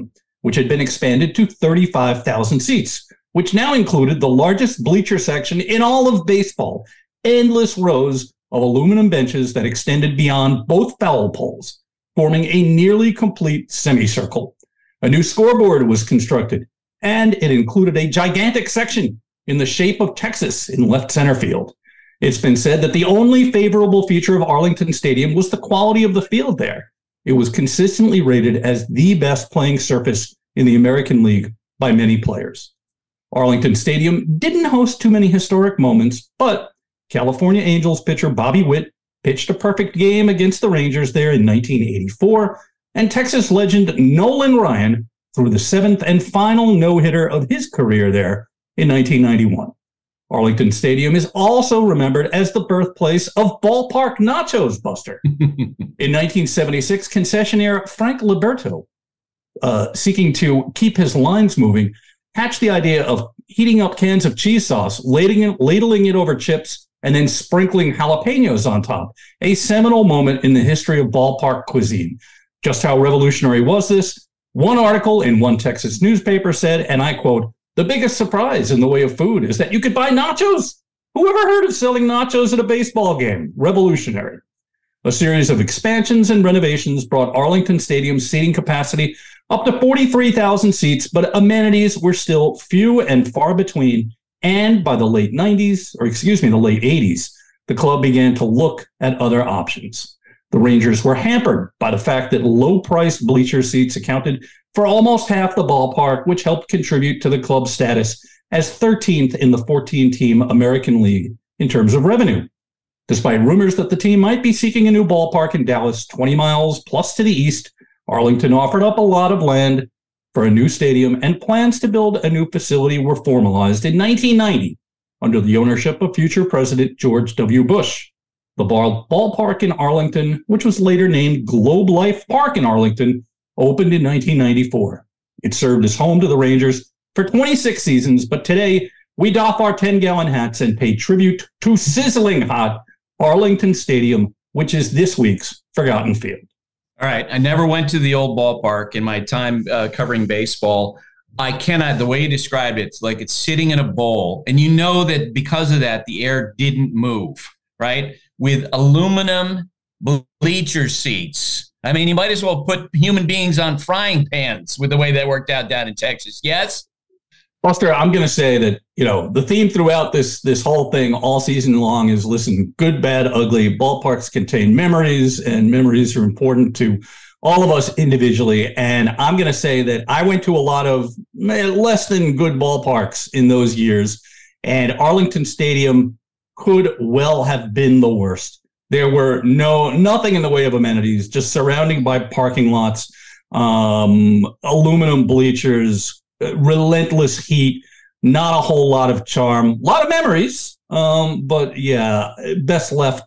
which had been expanded to 35,000 seats, which now included the largest bleacher section in all of baseball, endless rows of aluminum benches that extended beyond both foul poles, forming a nearly complete semicircle. A new scoreboard was constructed, and it included a gigantic section in the shape of Texas in left center field. It's been said that the only favorable feature of Arlington Stadium was the quality of the field there. It was consistently rated as the best playing surface in the American League by many players. Arlington Stadium didn't host too many historic moments, but California Angels pitcher Bobby Witt pitched a perfect game against the Rangers there in 1984, and Texas legend Nolan Ryan threw the seventh and final no-hitter of his career there in 1991. Arlington Stadium is also remembered as the birthplace of ballpark nachos, Buster. In 1976, concessionaire Frank Liberto, seeking to keep his lines moving, hatched the idea of heating up cans of cheese sauce, ladling it over chips, and then sprinkling jalapenos on top, a seminal moment in the history of ballpark cuisine. Just how revolutionary was this? One article in one Texas newspaper said, and I quote, "The biggest surprise in the way of food is that you could buy nachos. Who ever heard of selling nachos at a baseball game? Revolutionary." A series of expansions and renovations brought Arlington Stadium's seating capacity up to 43,000 seats, but amenities were still few and far between. And by the late 80s, the club began to look at other options. The Rangers were hampered by the fact that low-priced bleacher seats accounted for almost half the ballpark, which helped contribute to the club's status as 13th in the 14-team American League in terms of revenue. Despite rumors that the team might be seeking a new ballpark in Dallas, 20 miles plus to the east, Arlington offered up a lot of land for a new stadium, and plans to build a new facility were formalized in 1990 under the ownership of future President George W. Bush. The ballpark in Arlington, which was later named Globe Life Park in Arlington, opened in 1994. It served as home to the Rangers for 26 seasons, but today we doff our 10-gallon hats and pay tribute to sizzling hot Arlington Stadium, which is this week's Forgotten Field. All right. I never went to the old ballpark in my time covering baseball. I cannot, the way you described it, it's like it's sitting in a bowl. And you know that because of that, the air didn't move, right? With aluminum bleacher seats. I mean, you might as well put human beings on frying pans with the way that worked out down in Texas. Yes? Buster, I'm going to say that, the theme throughout this whole thing all season long is, listen, good, bad, ugly. Ballparks contain memories, and memories are important to all of us individually. And I'm going to say that I went to a lot of less than good ballparks in those years, and Arlington Stadium could well have been the worst. There were nothing in the way of amenities, just surrounding by parking lots, aluminum bleachers, relentless heat, not a whole lot of charm, a lot of memories. But yeah, best left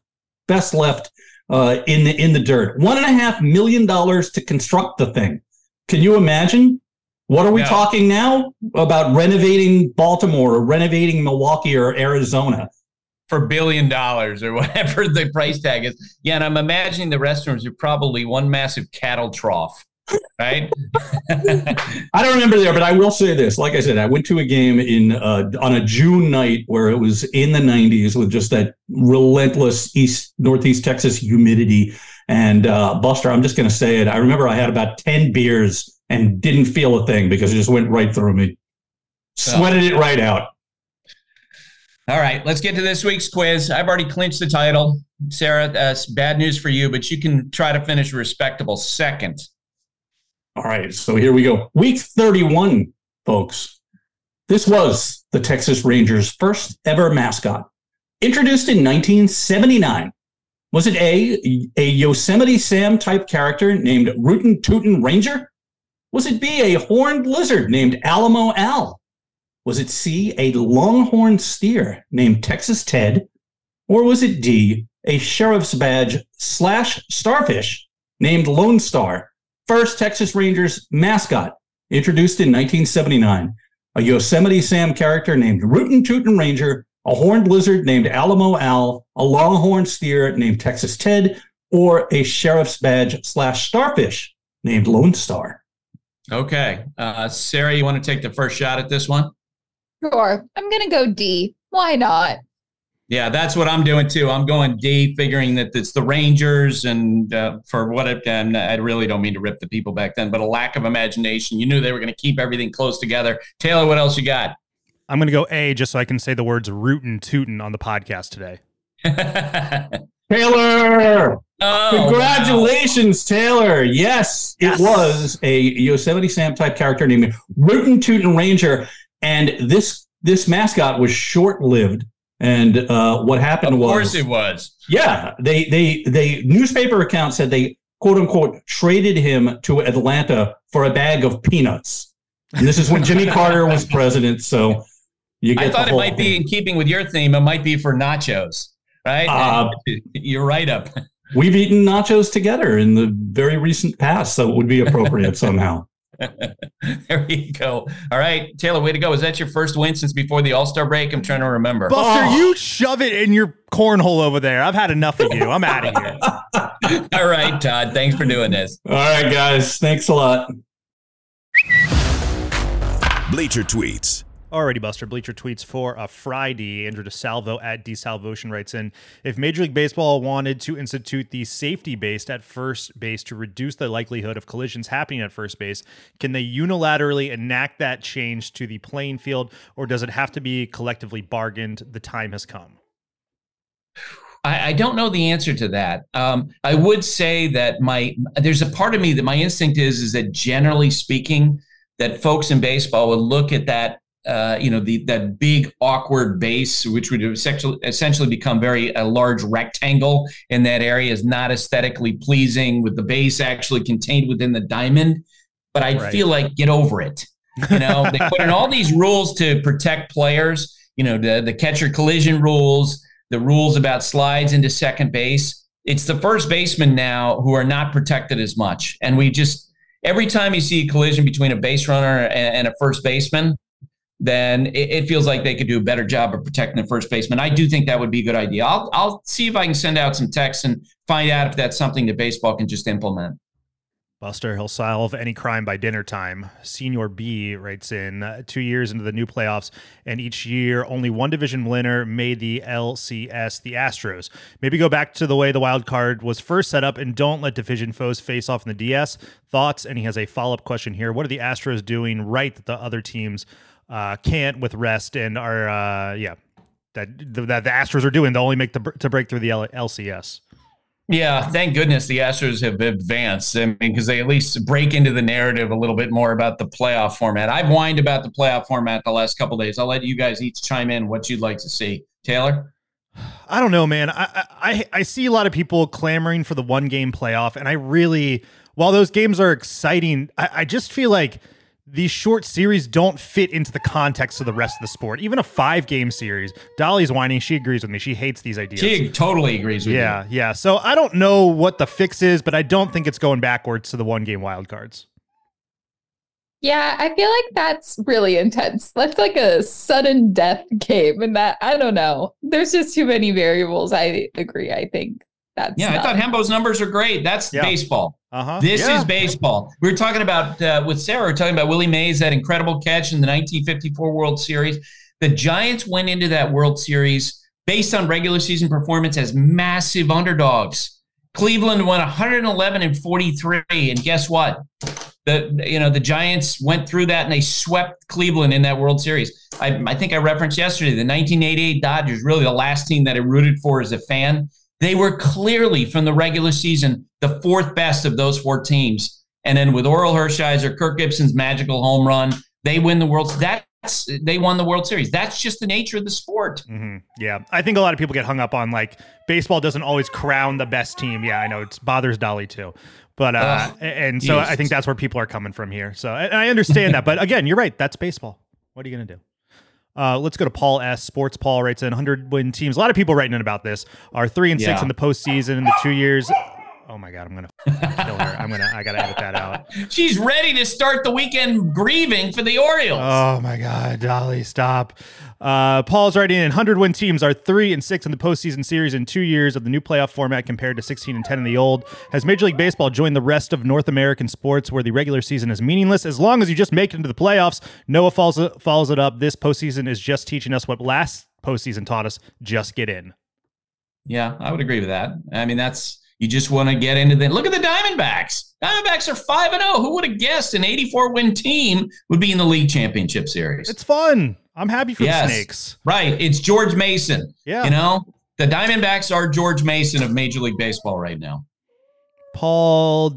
in the dirt. $1.5 million to construct the thing. Can you imagine? What are we talking now about renovating Baltimore or renovating Milwaukee or Arizona? For $1 billion or whatever the price tag is. Yeah, and I'm imagining the restrooms are probably one massive cattle trough, right? I don't remember there, but I will say this. Like I said, I went to a game on a June night where it was in the 90s with just that relentless northeast Texas humidity. And Buster, I'm just going to say it. I remember I had about 10 beers and didn't feel a thing because it just went right through me. Sweated it right out. All right, let's get to this week's quiz. I've already clinched the title. Sarah, that's bad news for you, but you can try to finish a respectable second. All right, so here we go. Week 31, folks. This was the Texas Rangers' first ever mascot. Introduced in 1979. Was it A Yosemite Sam type character named Rootin' Tootin' Ranger? Was it B, a horned lizard named Alamo Al? Was it C, a longhorn steer named Texas Ted? Or was it D, a sheriff's badge / starfish named Lone Star? First Texas Rangers mascot, introduced in 1979. A Yosemite Sam character named Rootin' Tootin' Ranger, a horned lizard named Alamo Al, a longhorn steer named Texas Ted, or a sheriff's badge / starfish named Lone Star. Okay. Sarah, you want to take the first shot at this one? Sure. I'm going to go D. Why not? Yeah, that's what I'm doing too. I'm going D, figuring that it's the Rangers, and for what and I really don't mean to rip the people back then, but a lack of imagination. You knew they were going to keep everything close together. Taylor, what else you got? I'm going to go A, just so I can say the words rootin' tootin' on the podcast today. Taylor! Oh, congratulations, wow. Taylor. Yes, it was a Yosemite Sam type character named Rootin' Tootin' Ranger. And this mascot was short-lived. And what happened was, of course, it was. Yeah, they newspaper account said they quote unquote traded him to Atlanta for a bag of peanuts. And this is when Jimmy Carter was president. So you get. I thought it might be in keeping with your theme. It might be for nachos, right? You're right up. We've eaten nachos together in the very recent past, so it would be appropriate somehow. There you go. All right, Taylor, way to go. Is that your first win since before the All-Star break? I'm trying to remember. Buster, you shove it in your cornhole over there. I've had enough of you. I'm out of here. All right, Todd. Thanks for doing this. All right, guys. Thanks a lot. Bleacher Tweets. Alrighty, Buster. Bleacher Tweets for a Friday. Andrew DeSalvo at DeSalvotion writes in, if Major League Baseball wanted to institute the safety base at first base to reduce the likelihood of collisions happening at first base, can they unilaterally enact that change to the playing field, or does it have to be collectively bargained? The time has come. I don't know the answer to that. I would say that there's a part of me that my instinct is that generally speaking, that folks in baseball would look at that that big awkward base, which would essentially become a large rectangle in that area, is not aesthetically pleasing, with the base actually contained within the diamond. But I feel like, get over it. They put in all these rules to protect players, the catcher collision rules, the rules about slides into second base. It's the first baseman now who are not protected as much. And every time you see a collision between a base runner and a first baseman, then it feels like they could do a better job of protecting the first baseman. I do think that would be a good idea. I'll see if I can send out some texts and find out if that's something that baseball can just implement. Buster, he'll solve any crime by dinner time. Senior B writes in, 2 years into the new playoffs, and each year only one division winner made the LCS, the Astros. Maybe go back to the way the wild card was first set up and don't let division foes face off in the DS. Thoughts? And he has a follow-up question here. What are the Astros doing right that the other teams can't with rest and are that the Astros are doing to only make to break through the LCS? Yeah, thank goodness the Astros have advanced. I mean, because they at least break into the narrative a little bit more about the playoff format. I've whined about the playoff format the last couple of days. I'll let you guys each chime in what you'd like to see. Taylor? I don't know, man. I see a lot of people clamoring for the one-game playoff, and I really, while those games are exciting, I just feel like these short series don't fit into the context of the rest of the sport. Even a 5-game series. Dolly's whining. She agrees with me. She hates these ideas. She totally agrees with you. Yeah. So I don't know what the fix is, but I don't think it's going backwards to the 1-game wildcards. Yeah, I feel like that's really intense. That's like a sudden death game. And that, I don't know. There's just too many variables. I agree. I think that's I thought Hembo's numbers are great. That's baseball. This is baseball. We were talking about, with Sarah, we were talking about Willie Mays, that incredible catch in the 1954 World Series. The Giants went into that World Series based on regular season performance as massive underdogs. Cleveland won 111-43, and guess what? The Giants went through that and they swept Cleveland in that World Series. I think I referenced yesterday the 1988 Dodgers, really the last team that I rooted for as a fan. They were clearly, from the regular season, the fourth best of those 4 teams. And then with Oral Hershiser, Kirk Gibson's magical home run, they win the World Series. They won the World Series. That's just the nature of the sport. Mm-hmm. Yeah. I think a lot of people get hung up on, like, baseball doesn't always crown the best team. Yeah, I know. It bothers Dolly too. But, so I think that's where people are coming from here. So, and I understand that. But again, you're right. That's baseball. What are you going to do? Let's go to Paul S. Sports Paul writes in, 100-win teams. A lot of people writing in about this are 3-6 in the postseason in the 2 years. Oh my God, I'm going to kill her. I got to edit that out. She's ready to start the weekend grieving for the Orioles. Oh my God, Dolly, stop. Paul's writing in 100-win teams are 3-6 in the postseason series in 2 years of the new playoff format compared to 16-10 in the old. Has Major League Baseball joined the rest of North American sports where the regular season is meaningless? As long as you just make it into the playoffs, Noah follows it up. This postseason is just teaching us what last postseason taught us: just get in. Yeah, I would agree with that. I mean, you just want to get into the. Look at the Diamondbacks. Diamondbacks are 5-0. Who would have guessed an 84-win team would be in the league championship series? It's fun. I'm happy for the Snakes. Right. It's George Mason. Yeah. You know, the Diamondbacks are George Mason of Major League Baseball right now. Paul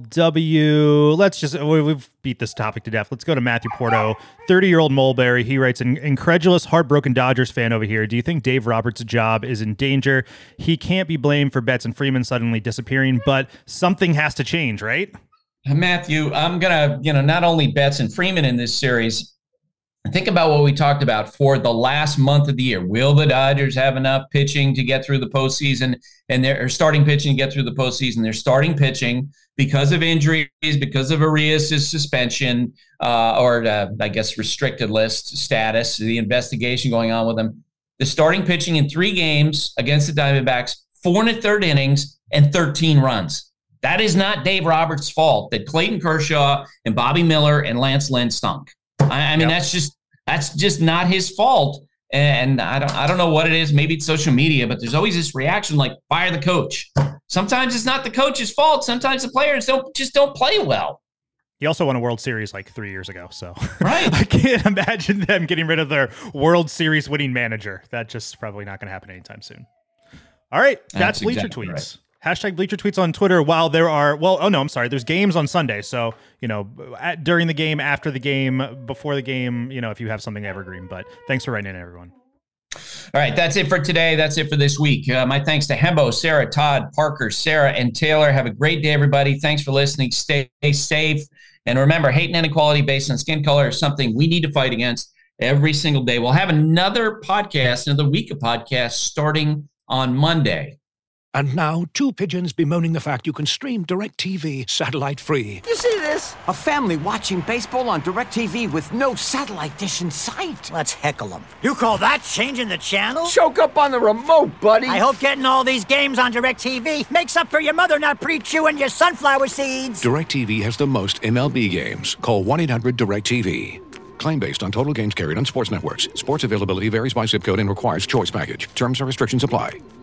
W. We've beat this topic to death. Let's go to Matthew Porto, 30-year-old Mulberry. He writes, an incredulous, heartbroken Dodgers fan over here. Do you think Dave Roberts' job is in danger? He can't be blamed for Betts and Freeman suddenly disappearing, but something has to change, right? Matthew, I'm going to, not only Betts and Freeman in this series, think about what we talked about for the last month of the year. Will the Dodgers have enough pitching to get through the postseason? And they're starting pitching to get through the postseason. They're starting pitching because of injuries, because of Arias' suspension, I guess restricted list status, the investigation going on with them. The starting pitching in 3 games against the Diamondbacks, 4 1/3 innings, and 13 runs. That is not Dave Roberts' fault that Clayton Kershaw and Bobby Miller and Lance Lynn stunk. I mean, that's just not his fault. And I don't know what it is. Maybe it's social media, but there's always this reaction like fire the coach. Sometimes it's not the coach's fault. Sometimes the players don't play well. He also won a World Series like 3 years ago. So right. I can't imagine them getting rid of their World Series winning manager. That's just probably not going to happen anytime soon. All right. That's Bleacher exactly Tweets. Right. Hashtag Bleacher Tweets on Twitter while there are, there's games on Sunday. So, during the game, after the game, before the game, if you have something evergreen. But thanks for writing in, everyone. All right, that's it for today. That's it for this week. My thanks to Hembo, Sarah, Todd, Parker, Sarah, and Taylor. Have a great day, everybody. Thanks for listening. Stay safe. And remember, hate and inequality based on skin color is something we need to fight against every single day. We'll have another week of podcasts starting on Monday. And now, 2 pigeons bemoaning the fact you can stream DirecTV satellite-free. You see this? A family watching baseball on DirecTV with no satellite dish in sight. Let's heckle them. You call that changing the channel? Choke up on the remote, buddy. I hope getting all these games on DirecTV makes up for your mother not pre-chewing your sunflower seeds. DirecTV has the most MLB games. Call 1-800-DirecTV. Claim based on total games carried on sports networks. Sports availability varies by zip code and requires choice package. Terms and restrictions apply.